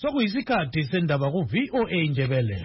Sokuyisikhathi sendaba ku VOA Ndebele.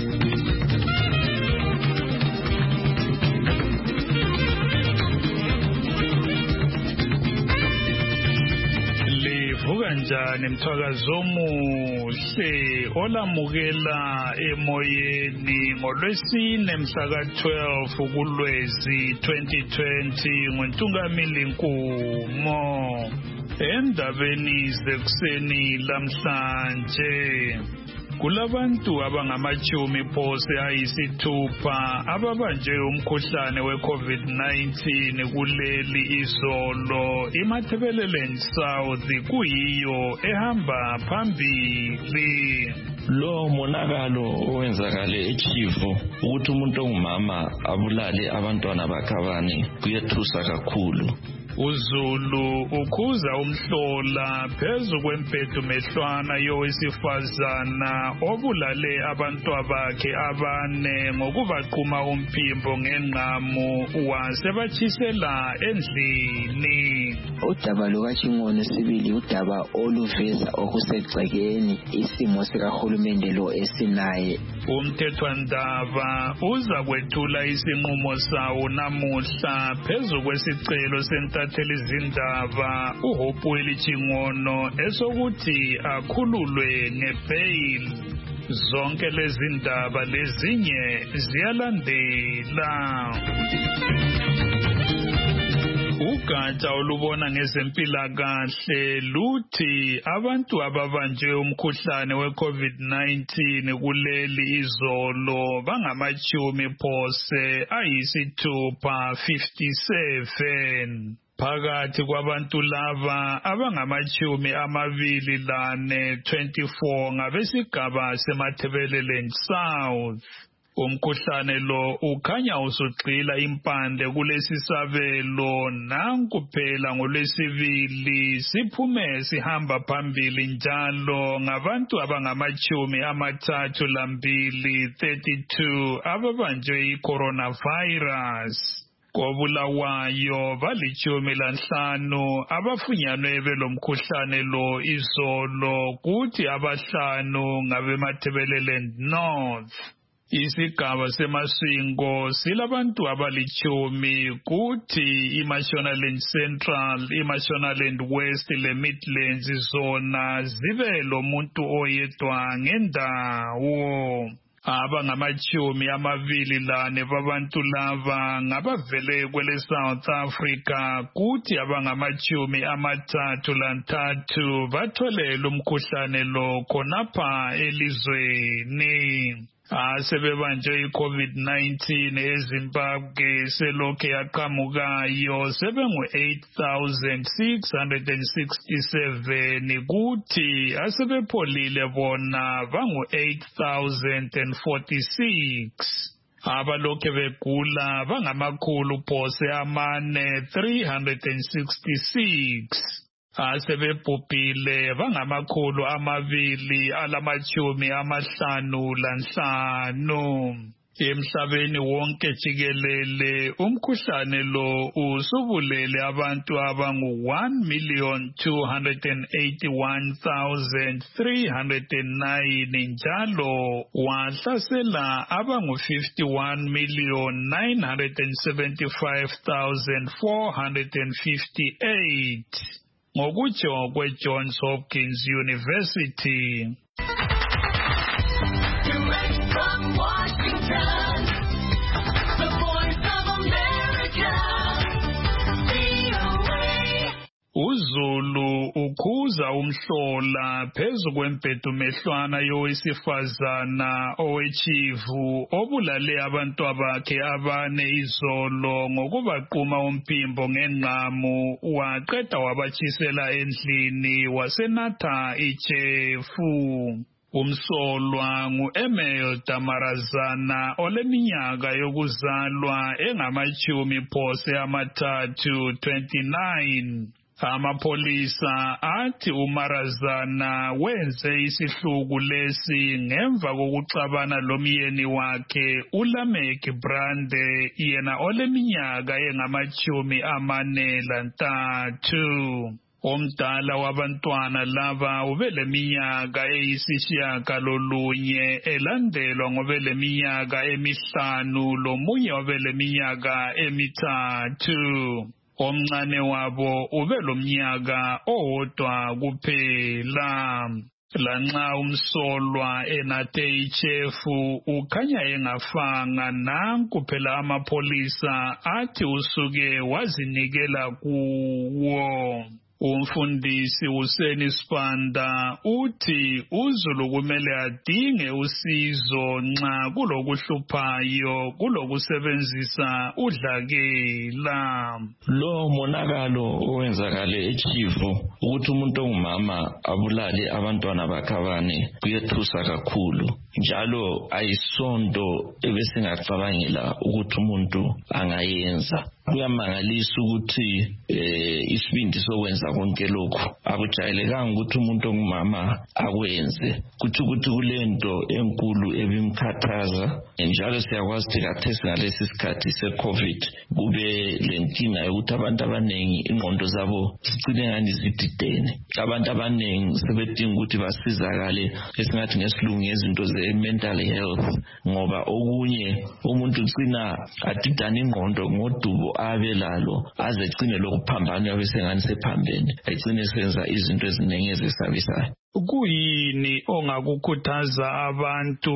Livuka njani mthwakazo omuhle olamukela emoyeni ngolwesine mhla ka-12 kuLwezi 2020 nguNtungamili Nkumo. Endabeni zekuseni lamhlanje kulabantu abangamachumi phose ayisithupha ababanjwe umkhuhlane we-COVID-19 kuleli izolo. iMatabeleland South kuyiyo ehamba phambili. Lo monakalo owenzakale eChivu ukuthi umuntu ongumama abulale abantwana bakhe abane kuyethusa kakhulu. uZulu ukhuza umhlola phezu kwempethu mehlwana yowesifazana obulale abantwabakhe abane ngokubaqhuma umphimbo ngenqamu wasebatshisela endlini. Udaba lukaChingone sibili udaba oluveza okusegcekeni isimo sikahulumende lo esinaye. Umthethwandaba uza kwethula isinqumo sawo namuhla phezu kwesicelo sentatheli izindaba uHopewell Chingono esokuthi akhululwe ngebail. Zonke lezi ndaba lezinye ziyalandela. Ugatsha olubona ngezempilakahle luthi abantu ababanjwe umkhuhlane we-COVID-19 kuleli izolo bangamachumi phose ayisithupha 57. Phakathi kwabantu laba abangamachumi amabili lane 24 ngabesigaba seMatabeleland South. Umkhuhlane lo ukhanya usugxila impande kulesisabelo nanku phela ngolwesibili siphume sihamba phambili njalo ngabantu abangamachumi amathathu lambili 32 ababanjwe i-coronavirus. Kobulawayo balichumi lanhlanu abafunyanwe belomkhuhlane lo izolo kuthi abahlanu ngabeMatabeleland North. Isigaba seMasingo silabantu abalichumi kuthi iMashonaland Central, iMashonaland West leMidlands zona zibe lomuntu oyedwa ngendawo. Abangamachumi amabili lane babantu laba ngabavele kwele South Africa kuthi abangamachumi amathathu lantathu batholela umkhuhlane lo khonapha elizweni. Sebebanjwe i-COVID-19 eZimbabwe selokhe yaqhamukayo sebengu 8,667 kuthi asebepholile bona bangu 8,046. Abalokhe begula bangamakhulu phose amane 366. Asebebhubhile bangamakhulu amabili alamachumi amahlanu lanhlanu. Emhlabeni wonke jikelele umkhuhlane lo usubulele abantu abangu 1,281,309 njalo wahlasela abangu 51,975,458 ngokutsho kweJohns Hopkins University. Direct from Washington, the Voice of America, VOA. uZulu ukhuza umhlola phezu kwempethu mehlwana yowesifazana oweChivu obulale abantwabakhe abane izolo ngokubaqhuma umphimbo ngenqamu waqeda wabatshisela endlini wasenatha ijefu. Umsolwa ngu-Emil Damarazana oleminyaka yokuzalwa engamachumi phose amathathu 29. Amapholisa athi uMarazana wenze isihluku lesi ngemva kokuxabana lomyeni wakhe uLamek Brande yena oleminyaka engamachumi amane lantathu. Omdala wabantwana laba ubeleminyaka eyisishiyagalolunye elandelwa ngobeleminyaka emihlanu lomunye wabeleminyaka emithathu. Omncane wabo ubelomnyaka owodwa kuphela. Lanxa umsolwa enathe ichefu ukhanya engafanga, nanku phela amapolisa athi usuke wazinikela kuwo. Umfundisi Hussein Sibanda uthi uZulu kumele adinge usizo nxa kulokuhluphayo kulokusebenzisa udlakela. Lo monakalo owenzakale eChivu ukuthi umuntu ongumama abulale abantwana bakhe abane kuyethusa kakhulu, njalo ayisonto ebesingacabangela ukuthi umuntu angayenza. Kuyamangalisa ukuthi isibindi sokwenza konke lokhu akujayelekanga ukuthi umuntu ongumama akwenze. Kuthi ukuthi kulento enkulu ebimkhathaza, njalo siyakwazi ukuthi kathesi ngalesi sikhathi se-COVID kube lenkinga yokuthi abantu abanengi ingqondo zabo zigcine ngani zididene. Abantu abanengi sebedinga ukuthi basizakale esingathi ngesilungu ngezinto ze-mental health, ngoba okunye umuntu ugcina adidana ingqondo ngodubo abelalo aze egcine lokuphambana yabesengani sephambene, egcine senza izinto eziningi ezisabisayo. Kuyini ongakukhuthaza abantu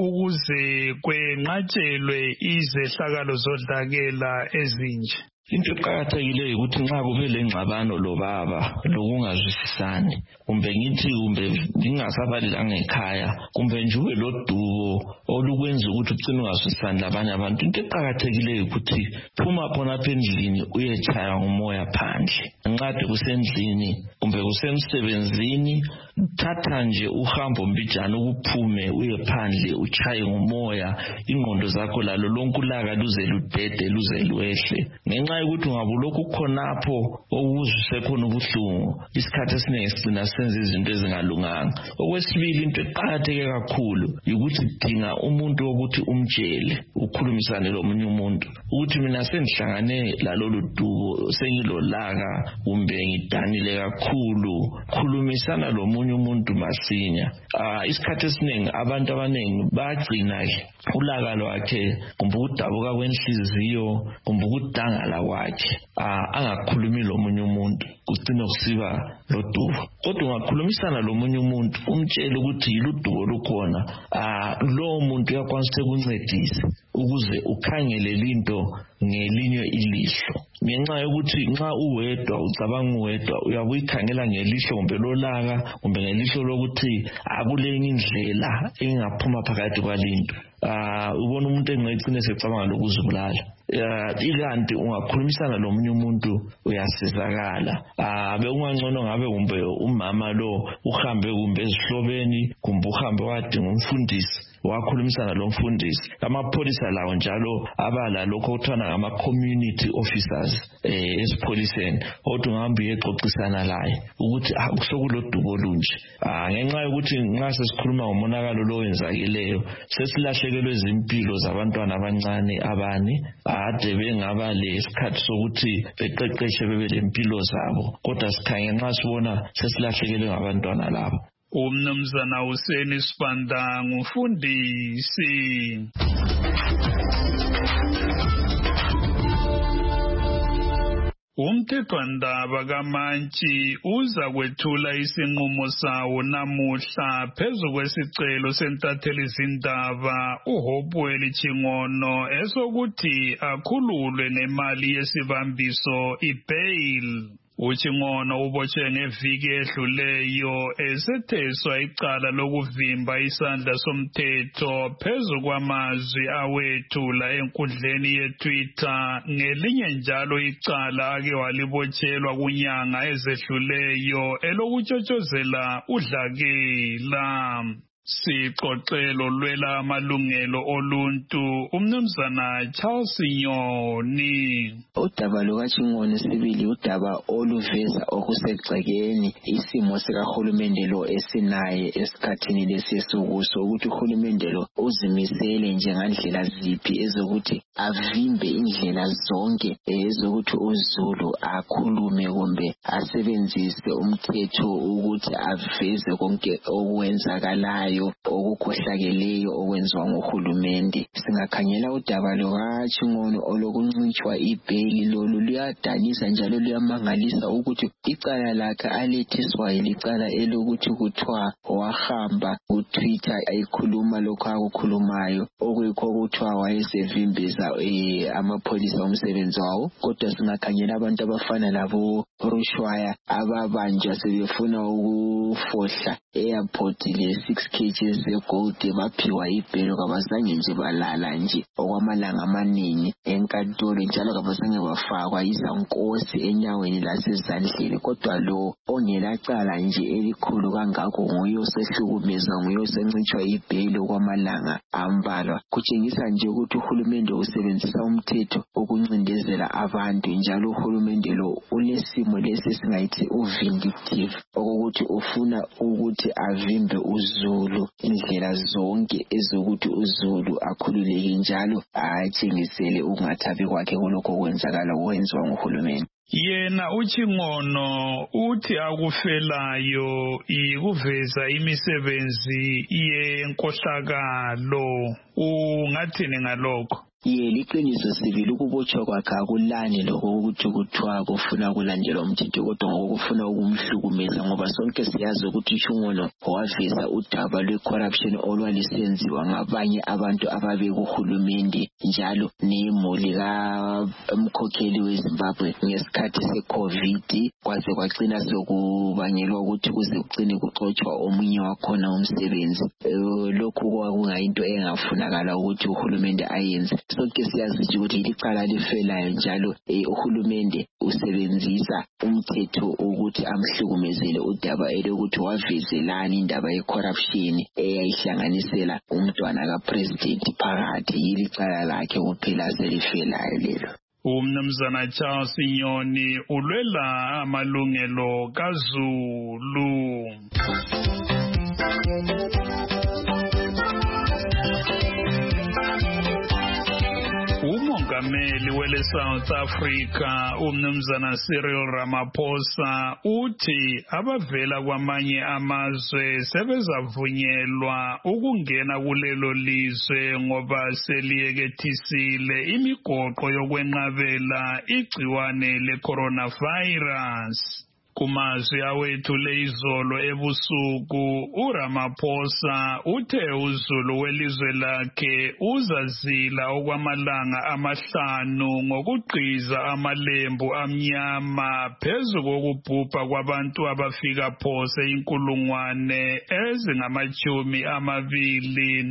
ukuze kwenqatshelwe izehlakalo zodlakela ezinje? Into eqakathekileyo ukuthi nxa kube lengxabano lobaba lokungazwisisani, kumbe ngithi ngingasabalelanga ekhaya, kumbe nje ube lodubo olukwenza ukuthi ugcine ungazwisisani labanye abantu, into eqakathekileyo ukuthi phuma khonapha endlini uyetshaya umoya phandle. Nxa kusendlini kumbe kusemsebenzini, thatha nje uhambo mbijana ukuphume uye phandle uchaye ngomoya, ingqondo zakho lalo lonke ulaka luze ludede luze lwehle. Ngenxa yokuthi ungabulokhu khonapho okuzwise khona ubuhlungu, isikhathi esiningi sigcina senza izinto ezingalunganga. Okwesibili, into eqakatheke kakhulu ukuthi dinga umuntu wokuthi umtshele, ukhulumisane lomunye umuntu ukuthi mina sengihlangane lalolu dubo, sengilolaka kumbe ngidanile kakhulu. Khulumisana lomunye umuntu masinya. Isikhathi esiningi abantu abanengi bagcina ulaka lwakhe kumbe ukudabuka kwenhliziyo kumbe ukudangala kwakhe angakhulumi lomunye umuntu, kugcina kusiba lodubo. Kodwa ungakhulumisana lomunye umuntu umtshele ukuthi yiludubo lukhona, lowo muntu uyakwanisa ukuncedisa ukuze ukhangele linto ngelinye ilihlo. Ngenxa yokuthi nxa uwedwa ucabanga uwedwa uyabe uyikhangela ngelihlo kumbe lolaka kumbe ngelihlo lokuthi akulenye indlela engaphuma phakathi kwalinto. Ubona umuntu engecine secabanga lokuzibulala. Ikanti ungakhulumisana lomunye umuntu uyasizakala. Bekungangcono ngabe kumbe umama lo uhambe kumbe ezihlobeni kumbe uhambe wadinga umfundisi, wakhulumisana lo mfundisi. Amapholisa lawo njalo abala lokho okuthiwa ngama-community officers esipholiseni, kodwa ungahambe uyexoxisana laye ukuthi sokulodubo olunje. Ngenxa yokuthi nxa sesikhuluma ngomonakalo lo wenzakeleyo, sesilahlekelwe izimpilo zabantwana abancane abane ade bengaba lesikhathi sokuthi beqeqeshe bebe lempilo zabo, kodwa sikhangele nxa sibona sesilahlekelwe ngabantwana labo. Umnumzana Hussein Sibanda ngumfundisi. Umthethwandaba kaMantshi uza kwethula isinqumo sawo namuhla phezu kwesicelo sentatheli zindaba uHopewell Chingono esokuthi akhululwe ngemali yesibambiso ibail. Uchingono ubotshwe ngeviki edluleyo esetheswa icala lokuvimba isandla somthetho phezu kwamazwi awethula enkundleni yeTwitter, ngelinye njalo icala ake walibotshelwa kunyanga ezedluleyo elokutshotshozela udlakela. Sixoxelo lwela amalungelo oluntu umnumzana Charles Nyoni. Udaba lukaChingone sibili udaba oluveza okusegxekeni isimo sikahulumende lo esinaye esikhathini lesisukuso ukuthi uhulumende lo uzimisele njengandlela ziphi ezokuthi avimbe indlela zonke ezokuthi uZulu akhulume kumbe asebenzise umthetho ukuthi aveze konke okwenzakalayo okukhohlakeleyo okwenziwa nguhulumende. Singakhangela udaba lukaChingone olokuncitshwa ibheli lolu luyadanisa njalo luyamangalisa ukuthi icala lakhe alethiswa ilicala elokuthi kuthiwa wahamba kuTwitter ayikhuluma lokho akukhulumayo okuyikho kuthiwa wayesevimbeza amapholisa umsebenzi wawo. Kodwa singakhangela abantu abafana labo Rushwaya ababanjwa sebefuna ukufohla airport le 6 kg zegold baphiwa ibhelo kabazange nje balala nje okwamalanga amaningi enkantolo njalo kabazange bafakwa izankosi enyaweni lasezandleni. Kodwa lo ongelacala nje elikhulu kangakho nguye osehlukumeza nguye osencitshwa ibhelo kwamalanga ambalwa. Kutshengisa nje ukuthi uhulumende usebenzisa umthetho ukuncindezela abantu njalo uhulumende lo unesimo lesi singayithi uvindictive okokuthi ufuna ukuthi avimbe uZulu indlela zonke ezokuthi uZulu akhululeke njalo atshengisele ukungathabi kwakhe kulokho kwenzakala okwenziwa nguhulumende. Yena uChingone uthi akufelayo ikuveza imisebenzi yenkohlakalo. Ungathini ngalokho? Liqiniso sibili ukubotshwa kwakhe akulani lokho ukuthi kuthiwa kufuna kulandelwa umthetho kodwa ngokufuna ukumhlukumeza ngoba sonke siyazi ukuthi uChingone waveza udaba lwe-corruption olwalisenziwa ngabanye abantu ababekuhulumende njalo nemuli kamkhokheli weZimbabwe ngesikhathi se-COVID kwaze kwagcina sokubangelwa ukuthi kuze kucine kuxotshwa omunye wakhona umsebenzi. Lokhu kwakungayinto engafunakala ukuthi uhulumende ayenze. Sonke siyazi ukuthi licala lifelayo njalo uhulumende usebenzisa umthetho ukuthi amhlukumezele udaba elokuthi wavezelana indaba ye-corruption eyayihlanganisela umntwana kapresident phakathi. Yilicala lakhe kuphela selifelayo lelo. Umnumzana Charles Nyoni ulwela amalungelo kaZulu. Umongameli wele South Africa umnumzana Cyril Ramaphosa uthi abavela kwamanye amazwe sebezavunyelwa ukungena kulelo lizwe ngoba seliyekethisile imigoqo yokwenqabela igciwane le-coronavirus. Kumazwi awethule izolo ebusuku uRamaphosa uthe uZulu welizwe lakhe uzazila okwamalanga amahlanu ngokugqiza amalembu amnyama phezu kokubhubha kwabantu abafika phose inkulungwane ezingamachumi amabili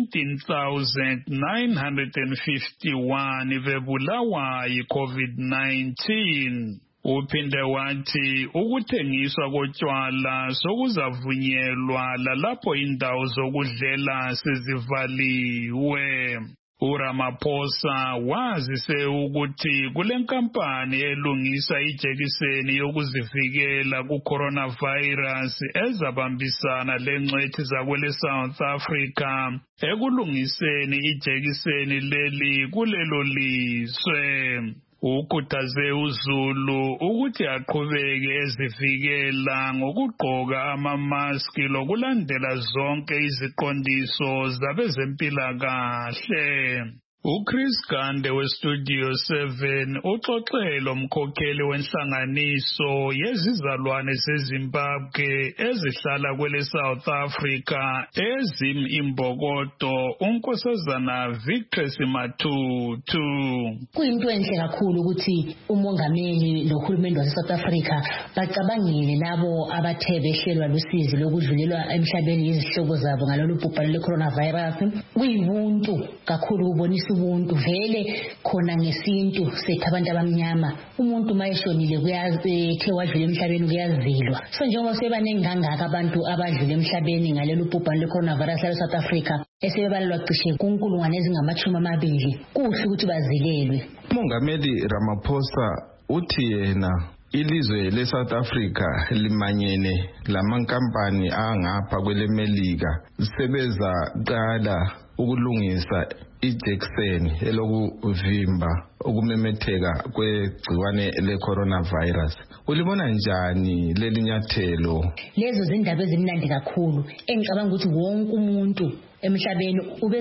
19,951 bebulawa yi-COVID-19. Uphinde wathi ukuthengiswa kotshwala sokuzavunyelwa lalapho indawo zokudlela sezivaliwe. uRamaphosa wazise ukuthi kule nkampani elungisa ijekiseni yokuzivikela ku-coronavirus ezabambisana lengcwethi zakwele South Africa ekulungiseni ijekiseni leli kulelo lizwe. Ukhuthaze uZulu ukuthi aqhubeke ezivikela ngokugqoka amamaski lokulandela zonke iziqondiso zabezempilakahle. uChris Gande weStudio 7 uxoxele umkhokheli wenhlanganiso yezizalwane zeZimbabwe ezihlala kwele South Africa ezimimbokodo unkosazana Victory Matutu. Kuyinto enhle kakhulu ukuthi umongameli nohulumeni waseSouth Africa bacabangile labo abathe behlelwa lusizi lokudlulelwa emhlabeni yizihlobo zabo ngalolu bhubhane le coronavirus. Kuyibuntu kakhulu ubonisa ubuntu vele khona ngesintu sethu abantu abamnyama umuntu mayeshonile kuyathe wadlula emhlabeni kuyazilwa so njengoba sebaningi kangaka abantu abadlula emhlabeni ngalelo bhubhane le-coronavirus la South Africa esebebalelwa cishe kunkulungwane ezingama-20 kuhle ukuthi bazilelwe. Umongameli Ramaphosa uthi yena ilizwe le-South Africa limanyene lamankampani angapha kwelemelika sebeza qala ukulungisa ijekiseni elokuvimba ukumemetheka kwegciwane le-coronavirus. Ulibona njani leli nyathelo? Lezo zindaba ezimnandi kakhulu engicabanga ukuthi wonke umuntu emhlabeni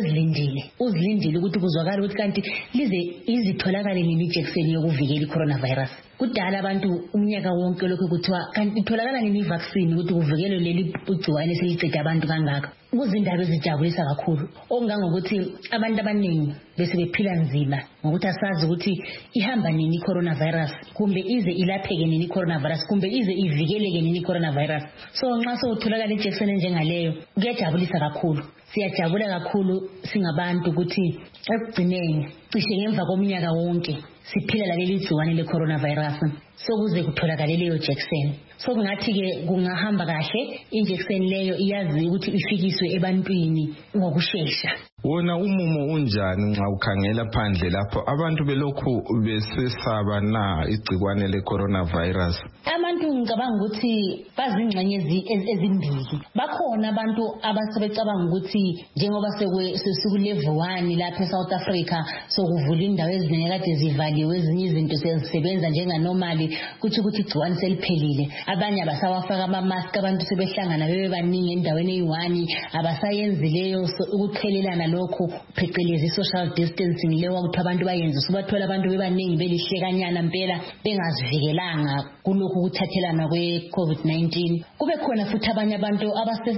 uzilindile ukuthi kuzwakala ukuthi kanti lize izitholakale nini ijekiseni yokuvikela i-coronavirus. Kudala abantu umnyaka wonke lokho kuthiwa kanti itholakala nini i-vaccine ukuthi kuvikelwe leli gciwane selicede abantu kangaka. Kuzindaba ezijabulisa kakhulu okungangokuthi abantu abaningi bese bephila nzima ngokuthi asazi ukuthi ihamba nini i-coronavirus kumbe ize ilapheke nini i-coronavirus kumbe ize ivikeleke nini i-coronavirus. So nxa sewutholakala ijekiseni njengaleyo kuyajabulisa kakhulu. Siyajabula kakhulu singabantu ukuthi ekugcineni cishe ngemva komnyaka wonke siphila laleli gciwane le-coronavirus sokuze kutholakale leyo jekiseni. So kungathi-ke kungahamba kahle injekiseni leyo iyazi ukuthi ifikiswe ebantwini ngokushesha. Wona umumo unjani nxa ukhangela phandle lapho abantu belokhu besesaba na igciwane le-coronavirus? Abantu ngicabanga ukuthi bazingxenye ezimbili. Bakhona abantu abasebecabanga ukuthi njengoba sekulevel 1 lapha eSouth Africa sokuvula indawo eziningi kade zivaliwe ezinye izinto sezisebenza njenganormally ukuthi igciwane seliphelile. Abanye abasawafaka ama-mask abantu sebehlangana bebaningi endaweni eyi-1 abasayenzi leyo ukuqhelelana lokho phecelezi social distancing leyo ukuthi abantu bayenze subathola abantu bebaningi belihlekanyana impela bengazivikelanga kulokhu ukuthathelana kwe-COVID-19. Kube khona futhi abanye abantu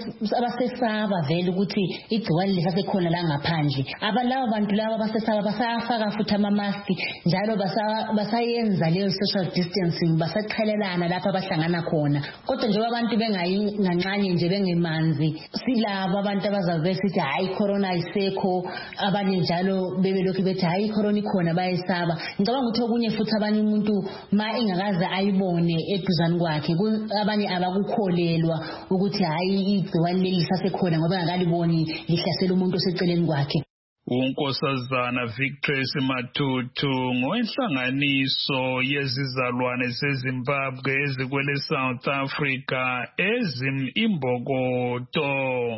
abasesaba vele ukuthi igciwane lisasekhona la ngaphandle. Labo bantu laba abasesaba basafaka futhi ama-mask njalo basayenza leyo social distancing basaqhelelana lapha abahlangana khona. Kodwa njengoba abantu bengayincane nje bengemanzi silabo abantu abazabe besithi hayi corona isekho abanye njalo bebelokhu bethi hayi corona ikhona bayesaba. Ngicabanga ukuthi okunye futhi abanye umuntu ma ingakaze ayibone eduzane kwakhe abanye abakukholelwa ukuthi hayi igciwane leli lisasekhona ngoba engakaliboni lihlasela umuntu oseceleni kwakhe. uNkosazana Victress Matutu ngowenhlanganiso yezizalwane zeZimbabwe ezikwele South Africa ezimimbokoto.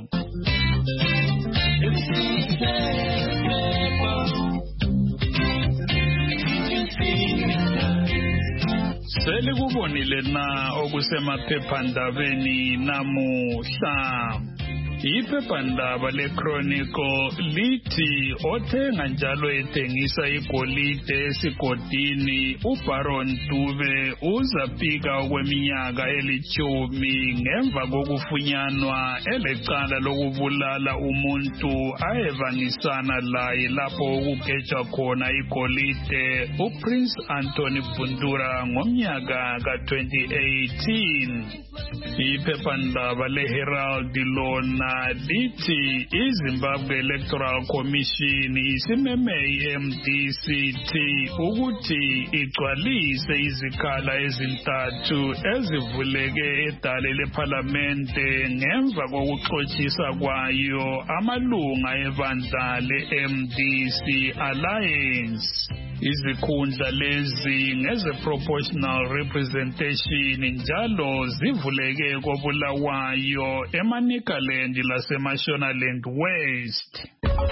Selikubonile na okusemaphephandabeni namuhla. Iphephandaba leChronicle lithi othenga njalo ethengisa igolide esigodini uBaron Dube uzafika okweminyaka 10 ngemva kokufunyanwa elecala lokubulala umuntu ayevangisana laye lapho ukugejwa khona igolide uPrince Anthony Bundura ngomnyaka ka-2018. Iphephandaba leHerald lona lithi iZimbabwe Electoral Commission isimeme iMDCT ukuthi igcwalise izikhala ezintathu ezivuleke edale leParlamente ngemva kokuxotshiswa kwayo amalunga ebandla leMDC Alliance. Izikhundla lezi ngeze-proportional representation njalo zivuleke koBulawayo eManicaland laseMashonaland West.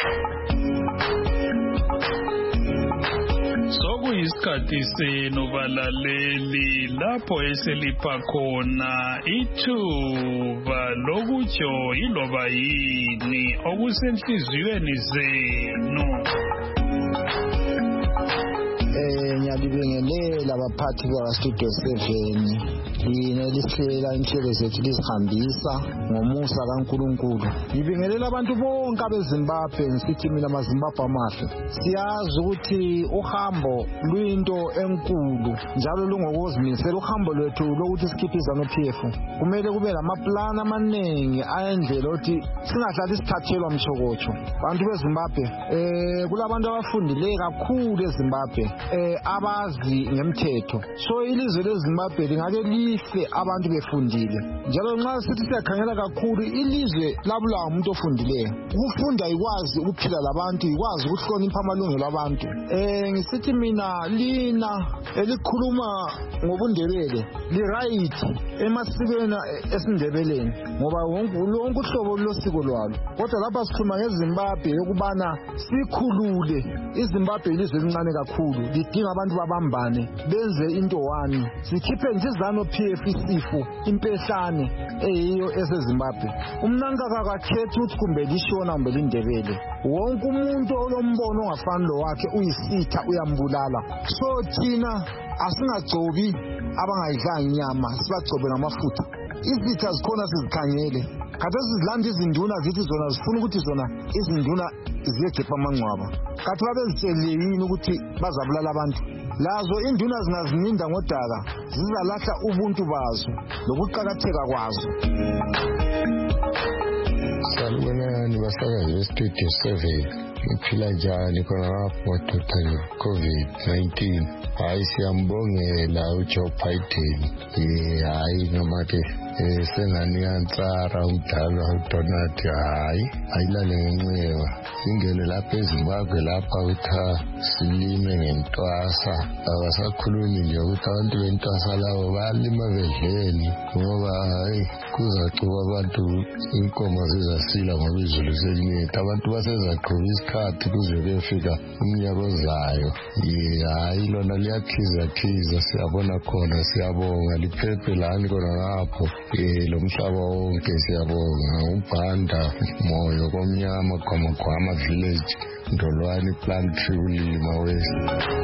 Sokuyisikhathi senu balaleli lapho eselipha khona ithuba lokutsho iloba yini okusenhliziyweni zenu. Ngiyalibingelela abaphathi bakaStudio 7 yini lisihlela inhlelo zethu lizihambisa ngomusa kaNkulunkulu. Ngibingelela abantu bonke abeZimbabwe ngisithi mina amaZimbabwe amahle. Siyazi ukuthi uhambo luyinto enkulu njalo lungokuzimisela. Uhambo lwethu lokuthi sikhiphe iZANU-PF kumele kube lamaplani amaningi ayendlela ukuthi singahlali sithathelwa mshokotsho. Bantu beZimbabwe kulabantu abafundile kakhulu eZimbabwe abazi ngemthetho. So ilizwe leZimbabwe lingake lihle abantu befundile. Njalo nxa sithi siyakhangela kakhulu ilizwe labulawa umuntu ofundileyo. Ukufunda ikwazi ukuphila labantu, ikwazi ukuhlonipha amalungelo abantu. Ngisithi mina lina elikhuluma ngobundebele li right emasikweni esindebeleni ngoba wonke uhlobo losiko lwalo. Kodwa lapha sikhuluma ngeZimbabwe yokubana sikhulule. iZimbabwe ilizwe elincane kakhulu lidinga abantu babambane benze into one. Sikhiphe nje iZANU-PF isifo impehlane eyiyo eseZimbabwe. Umnankaka akakhethi ukuthi kumbe lishona kumbe lindebele. Wonke umuntu olombono ongafani lo wakhe uyisitha uyambulala. So thina asingagcobi abangayidlanga inyama, sibagcobe ngamafutha. Izitha zikhona sizikhangele. Khathesi sizilanda izinduna zithi zona zifuna ukuthi zona izinduna ziyekhipha amangcwaba. Kathi babezitshele yini ukuthi bazabulala abantu? Lazo induna zingazininda ngodaka zizalahla ubuntu bazo lokuqakatheka kwazo. Salibonani basakazi beStudio 7. Ngiphila njani khona lapho ndothani COVID-19. Hayi siyambongela uJoe Biden. Hayi noma ke sengani yansara umdala uDonald hayi ayilale ngenxeba. Singene lapha eZimbabwe lapha utha silime ngentwasa. Abasakhulumi nje ukuthi abantu bentwasa labo balima bedleni ngoba hayi kuzacuba abantu inkomo zizasila ngoba izulu selinetha. Abantu basezaqhuba isikhathi kuze kuyefika umnyaka ozayo. Hayi lona liyakhiza siyabona khona siyabonga liphephe lani khona lapho lo mhlaba wonke siyabonga. UBhanda Moyo komnyama Gwamagwama Village Ndolwani Plantry uLima West.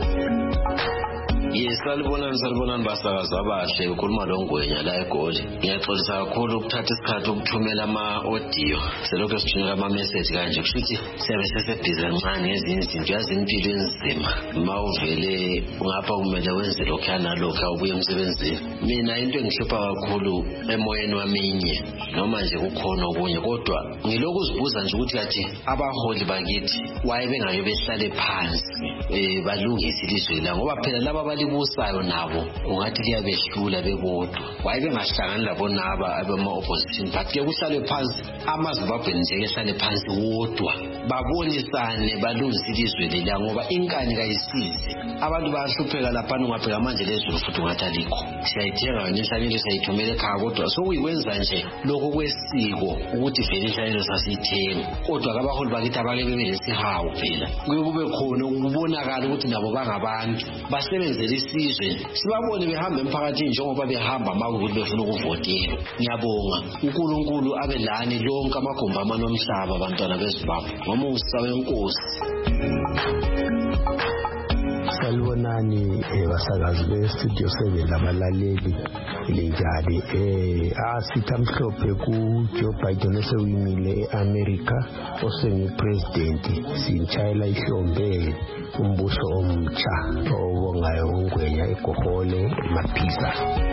Salibonani basakazi abahle ukhuluma loNgwenya la eGoli. Ngiyaxolisa kakhulu ukuthatha isikhathi ukuthumela ama-audio selokho sithunyela ama-message kanje kushuthi siyabe sesebhizi kancane ngezinye izinto yazi impilo enzima mawuvele ngapha kumele wenze lokhu nalokhu awubuye emsebenzini. Mina into engihlupha kakhulu emoyeni waminye noma nje kukhona okunye kodwa ngilokhu uzibuza nje ukuthi kathi abaholi bakithi waye bengayo behlale phansi balungise ilizwe la ngoba phela laba balibusayo nabo ungathi kuyabehlula bebodwa. Waye bengahlangani labo naba abama-opposition but ke kuhlale phansi amaZimbabwe nje ehlale phansi wodwa babonisane balungise ilizwe lela ngoba inkani kayisizi. Abantu bayahlupheka lapha ungabheka manje lezulu futhi ungathi alikho. Siyayithenga yona inhlanyelo siyayithumela ekhaya kodwa sokuyikwenza nje lokho kwesiko ukuthi vele inhlanyelo sasiyithenga. Kodwa abaholi bakithi abake bebe lesihawu phela kube khona ukubonakala ukuthi nabo bangabantu basebenzele isizwe. Sibabone behamba emphakathini njengoba behamba amakuthi befuna ukuvotela. Ngiyabonga uNkulunkulu abe lani lonke amagumbi amanomhlaba abantwana beZimbabwe. Ngomusa wenkosi. Salibonani basakazi beStudio 7 labalaleli linjani. Asitha mhlophe kuJoe Biden osewinile eAmerica osengupresident sinchayela ihlombe umbuso omtsha obongayo uNgwenya eGohole eMaphisa.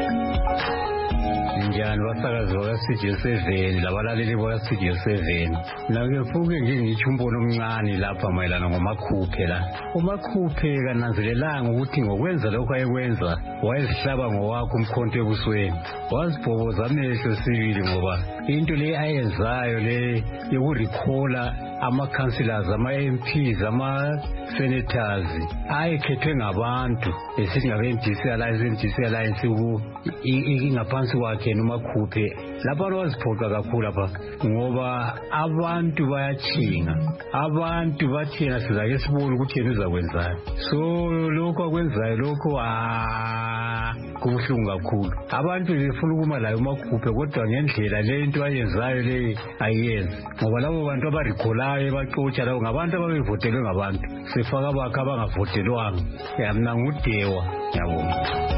Njani basakazi bakaStudio 7 labalaleli bakaStudio 7. Ngifuna ngitsho umbono omncane lapha mayelana ngoMakhuphe la. uMakhuphe kananzelelanga ukuthi ngokwenza lokho ayekwenza wayezihlaba ngowakho umkhonto ebusweni. Wazibhoboza amehlo sibili ngoba into le ayenzayo le yokurecalla ama-councillors, ama-MPs, ama-senators ayekhethwe ngabantu esithi ngabe-MDC Alliance ingaphansi kwakhe noMakhuphe. Lapha waziphoqa kakhulu lapha ngoba abantu bayathinga, abantu bathina sizake sibone ukuthi yena uzakwenzani. So lokho akwenzayo lokho kubuhlungu kakhulu. Abantu befuna ukuma layo umakhuphe kodwa ngendlela le into ayenzayo le ayenzi. Ngoba labo bantu abarikholayo ebaxotsha labo ngabantu ababevotelwe ngabantu. Sifaka abakhe abangavotelwanga. Mina nguDewa, yabona.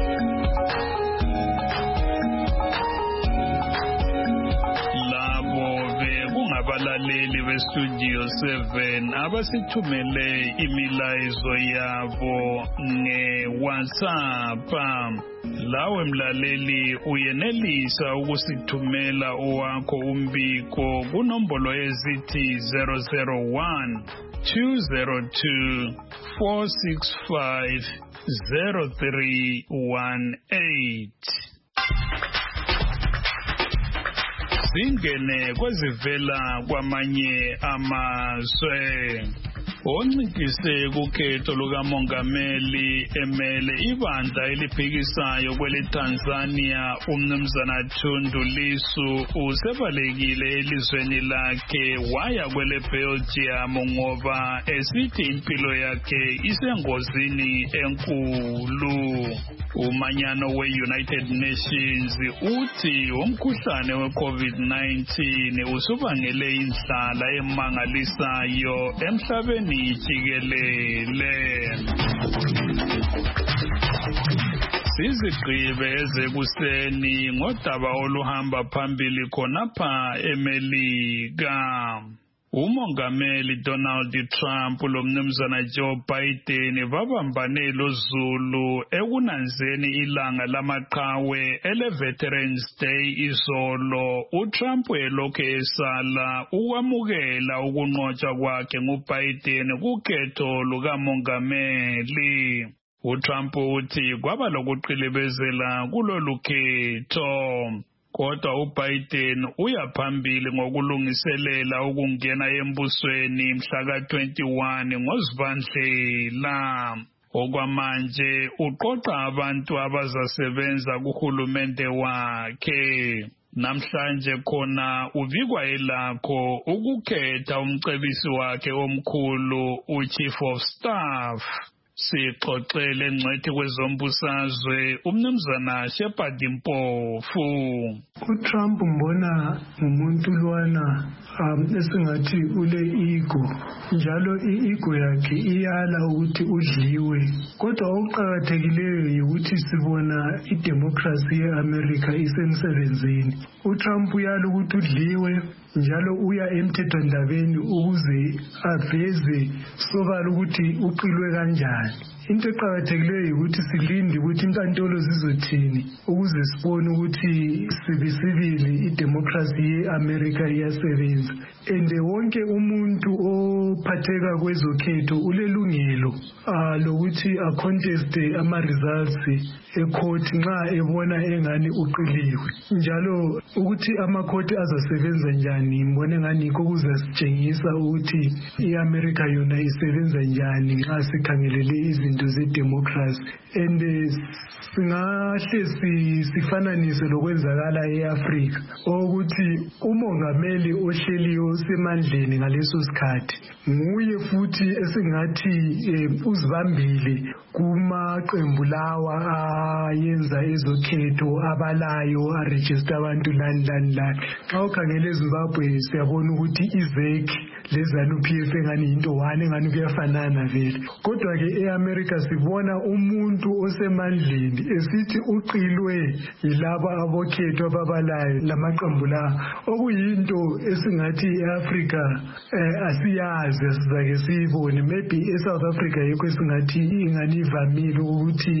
Abalaleli beStudio 7 abasithumele imilayezo yabo ngeWhatsApp. Lawe mlaleli uyenelisa ukusithumela owakho umbiko kunombolo ezithi 001 202 465 0318. Singene kwezivela kwamanye amazwe. Oncikise kukhetho lukamongameli emele ibandla eliphikisayo kweleTanzania uMnumzana Tundu Lissu usebalekile elizweni lakhe waya kwele Belgium ngoba esithi impilo yakhe isengozini enkulu. Umanyano we-United Nations uthi umkhuhlane we-COVID-19 usubangele indlala emangalisayo emhlabeni jikelele. Sizigqibe ezekuseni ngodaba oluhamba phambili khonapha eMelika. Umongameli Donald Trump loMnumzana Joe Biden babambane loZulu ekunanzeni ilanga lamaqhawe ele-Veterans Day izolo. uTrump elokhe esala ukwamukela ukunqotshwa kwakhe nguBiden kukhetho lukamongameli. uTrump uthi kwaba lokuqilibezela kulolu khetho. Kodwa uBiden uyaphambili ngokulungiselela ukungena embusweni mhla ka-21 ngoZibandlela. Okwamanje uqoqa abantu abazasebenza kuhulumende wakhe. Namhlanje khona ubikwa elakho ukukhetha umcebisi wakhe omkhulu uChief of Staff. Sixoxele ngcwethi kwezombusazwe uMnumzana Shepard Mpofu. uTrump mbona ngumuntu lwana esingathi ule ego, njalo i-ego yakhe iyala ukuthi udliwe. Kodwa okuqakathekileyo ukuthi sibona idemocracy ye-America isemsebenzini. uTrump uyala ukuthi udliwe njalo uya emthethwandabeni ukuze aveze sobala ukuthi uqilwe kanjani. Into eqakathekileyo ukuthi silinde ukuthi inkantolo zizothini ukuze sibone ukuthi sibili idemocracy ye-America iyasebenza. And wonke umuntu ophatheka kwezokhetho ulelungelo lokuthi aconteste ama-results ecourt nxa ebona engani uqiliwe. Njalo ukuthi amakhoti azasebenza njani mbone ngani yikho kuzasitshengisa ukuthi i-America yona isebenza njani nxa sikhangelele izinto zedemocracy. And singahle sifananise lokwenzakala e-Africa ukuthi umongameli ohleliyo semandleni ngaleso sikhathi nguye futhi esingathi uzibambile kumaqembu lawa ayenza ezokhetho abalayo aregister abantu lani. Xa ukhangele eZimbabwe siyabona ukuthi iZEC leZANU-PF engani yinto one engani kuyafanana vele. Kodwa ke e-America sibona umuntu osemandleni esithi uqilwe yilaba abokhetho ababalayo lamaqembu la, okuyinto esingathi e-Africa asiyazi, asizake siyibone. Maybe eSouth Africa yikho esingathi ingani ivamile ukuthi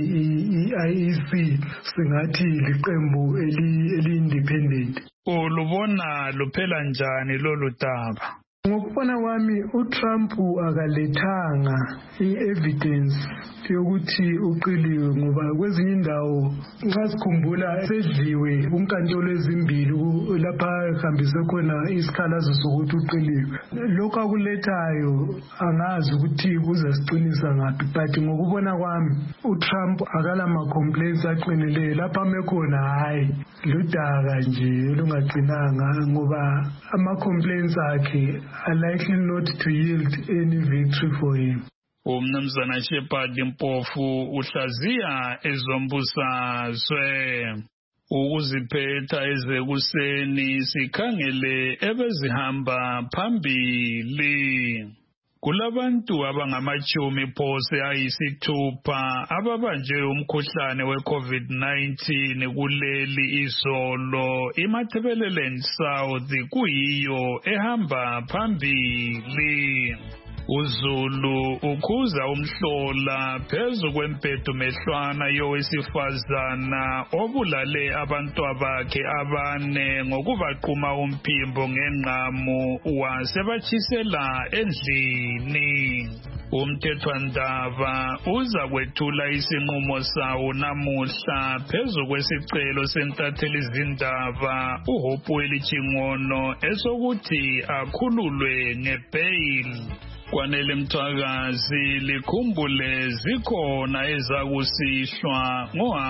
i-IEC singathi liqembu eli-independent. Ulubona luphela njani lolu daba? Ngokubona kwami uTrump akalethanga i-evidence yokuthi uqiliwe, ngoba kwezinye indawo nxa sikhumbula sedliwe kunkantolo ezimbili lapha ehambise khona isikhalazo sokuthi uqiliwe. Lokho akulethayo angazi ukuthi kuzasiqinisa ngaphi, but ngokubona kwami uTrump akala ma-complaints aqinileyo. Lapha amekhona hayi ludaka nje olungaqinanga, ngoba ama-complaints akhe are likely not to yield any victory for him. Umnumzana Shepard Mpofu uhlaziya ezombusazwe. Ukuziphetha ezekuseni sikhangele ebezihamba phambili. Kulabantu abangamachumi phose ayisithupha ababanjwe umkhuhlane we-COVID-19 kuleli izolo. iMatabeleland South kuyiyo ehamba phambili. uZulu ukhuza umhlola phezu kwempethu mehlwana yowesifazana obulale abantwabakhe abane ngokubaquma umphimbo ngenqamu wasebatshisela endlini. Umthethwandaba uza kwethula isinqumo sawo namuhla phezu kwesicelo sentathelizindaba uHopewell Chingono esokuthi akhululwe ngebail. Kwanele Mthwakazi likhumbule zikhona ezakusihlwa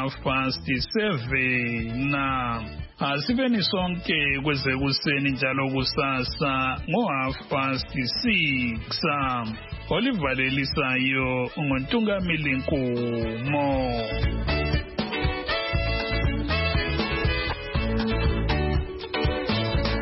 ngo7:30. Asibeni sonke kwezekuseni njalo kusasa ngo6:30. Olivalelisayo ngontungamili Nkumo.